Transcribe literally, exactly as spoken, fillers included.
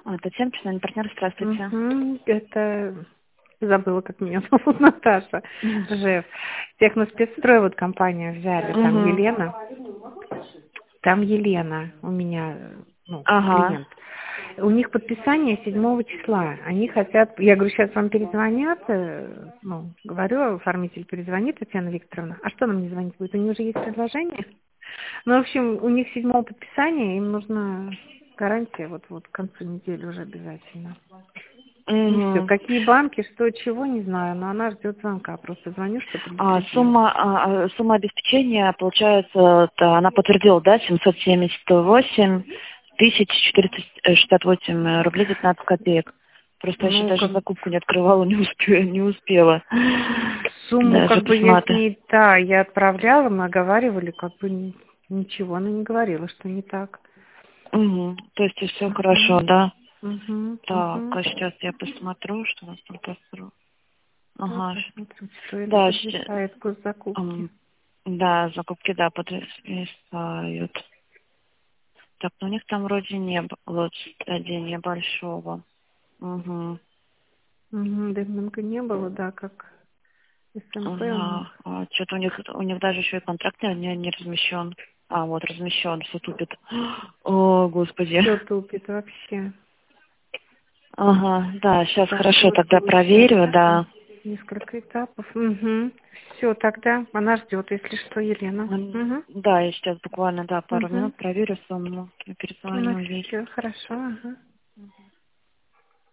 А, Татьяна, персональный партнер, здравствуйте. Угу. Это забыла, как меня зовут, Наташа. Жев. Техноспецстрой, вот компания взяли, там Угу. Елена. Там Елена у меня, ну, Ага. клиент. У них подписание седьмого числа. Они хотят, я говорю, сейчас вам перезвонят, э, ну, говорю, оформитель перезвонит, Татьяна Викторовна. А что нам не звонить будет? У них уже есть предложение? Ну, в общем, у них седьмого подписания, им нужна гарантия вот, вот к концу недели уже обязательно. И все. Угу. Какие банки, что, чего, не знаю, но она ждет звонка. Просто звоню, что А, предупредить. сумма, а, а, сумма обеспечения, получается, это она подтвердила, да, семьсот семьдесят восемь тысяч четыреста шестьдесят восемь рублей девятнадцать копеек. Просто я еще Ну, даже как закупку не открывала, не успела, не успела сумму, даже как бы я с посмотреть. ней, да, я отправляла, мы оговаривали, как бы н- ничего, она не говорила, что не так. Угу. То есть все Угу, хорошо, да? угу, Так, угу. а сейчас я посмотрю, что у нас там построено. Я Ага. щ- посмотрю, что это Да, щ- подвисает госзакупки. м, да, закупки, да, подвисают. Так, ну у них там вроде не было падения большого. Угу. Угу, дыминга не было, да, как СМП у Да, них. а, что-то у них, у них даже еще и контракт не, не, не размещен. А, вот размещен, все тупит. О, господи. Все тупит вообще. Ага, да, сейчас Так, хорошо, вот тогда проверю, получается да. несколько этапов. Угу. Все, тогда она ждет, если что, Елена. М, Угу. Да, я сейчас буквально, да, пару Угу. минут проверю сумму и Ну, перезвоню ей. все хорошо, ага.